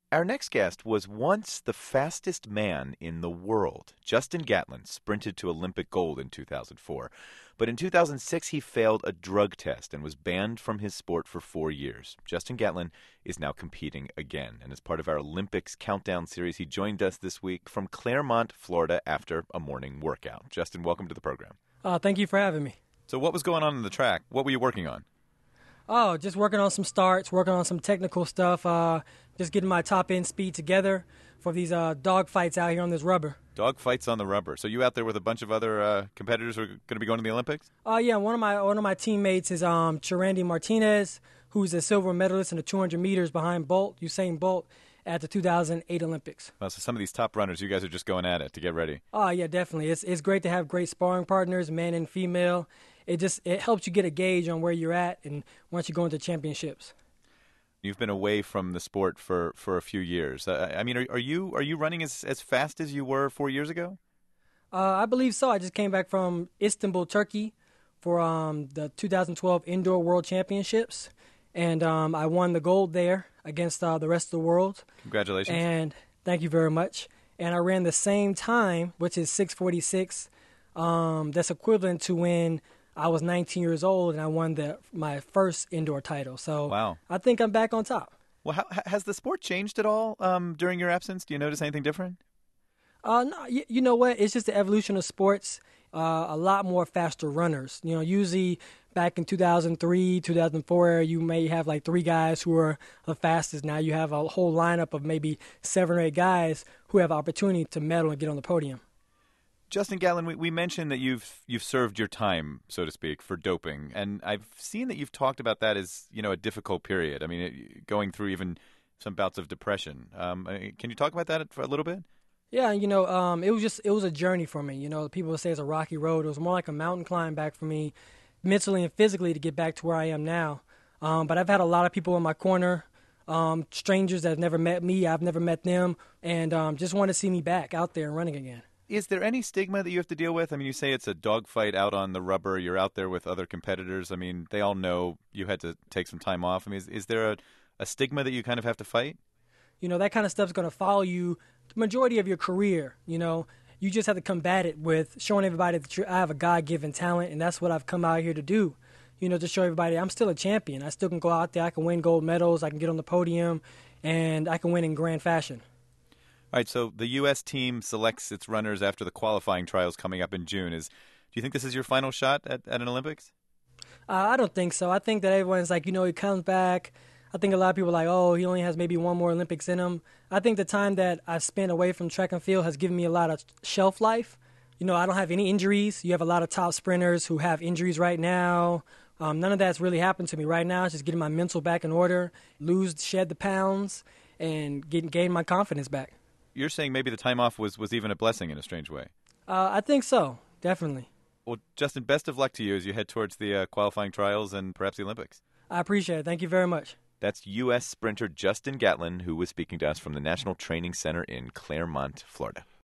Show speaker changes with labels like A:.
A: Our next guest was once the fastest man in the world. Justin Gatlin sprinted to Olympic gold in 2004. But in 2006, he failed a drug test and was banned from his sport for 4 years. Justin Gatlin is now competing again. And as part of our Olympics Countdown series, he joined us this week from Claremont, Florida, after a morning workout. Justin, welcome to the program.
B: Thank you for having me.
A: So what was going on in the track? What were you working on?
B: Oh, just working on some starts, working on some technical stuff, just getting my top-end speed together for these dog fights out here on this rubber.
A: Dog fights on the rubber. So you out there with a bunch of other competitors who are going to be going to the Olympics?
B: Yeah, one of my teammates is Chirandy Martinez, who's a silver medalist in the 200 meters behind Usain Bolt, at the 2008 Olympics.
A: Well, so some of these top runners, you guys are just going at it to get ready.
B: Oh, yeah, definitely. It's great to have great sparring partners, man and female. It helps you get a gauge on where you're at, and once you go into championships.
A: You've been away from the sport for a few years. I mean, are you running as fast as you were 4 years ago?
B: I believe so. I just came back from Istanbul, Turkey, for the 2012 Indoor World Championships, and I won the gold there against the rest of the world.
A: Congratulations.
B: And thank you very much. And I ran the same time, which is 6:46. That's equivalent to when I was 19 years old and I won my first indoor title. So
A: wow.
B: I think I'm back on top.
A: Well, has the sport changed at all during your absence? Do you notice anything different?
B: No, you know what? It's just the evolution of sports. A lot more faster runners. You know, usually back in 2003, 2004, you may have like 3 guys who are the fastest. Now you have a whole lineup of maybe 7 or 8 guys who have opportunity to medal and get on the podium.
A: Justin Gatlin, we mentioned that you've served your time, so to speak, for doping, and I've seen that you've talked about that as a difficult period. I mean, going through even some bouts of depression. Can you talk about that for a little bit?
B: Yeah, it was a journey for me. You know, people say it's a rocky road. It was more like a mountain climb back for me, mentally and physically, to get back to where I am now. But I've had a lot of people in my corner, strangers that have never met me. I've never met them, and just want to see me back out there and running again.
A: Is there any stigma that you have to deal with? I mean, you say it's a dogfight out on the rubber. You're out there with other competitors. I mean, they all know you had to take some time off. I mean, is there a stigma that you kind of have to fight?
B: You know, that kind of stuff's going to follow you the majority of your career. You know, you just have to combat it with showing everybody that I have a God-given talent, and that's what I've come out here to do. You know, to show everybody I'm still a champion. I still can go out there. I can win gold medals. I can get on the podium, and I can win in grand fashion.
A: All right, so the U.S. team selects its runners after the qualifying trials coming up in June. Do you think this is your final shot at an Olympics?
B: I don't think so. I think that everyone's like, he comes back. I think a lot of people are like, oh, he only has maybe one more Olympics in him. I think the time that I spent away from track and field has given me a lot of shelf life. You know, I don't have any injuries. You have a lot of top sprinters who have injuries right now. None of that's really happened to me right now. It's just getting my mental back in order, shed the pounds, and gain my confidence back.
A: You're saying maybe the time off was even a blessing in a strange way.
B: I think so, definitely.
A: Well, Justin, best of luck to you as you head towards the qualifying trials and perhaps the Olympics.
B: I appreciate it. Thank you very much.
A: That's U.S. sprinter Justin Gatlin, who was speaking to us from the National Training Center in Claremont, Florida.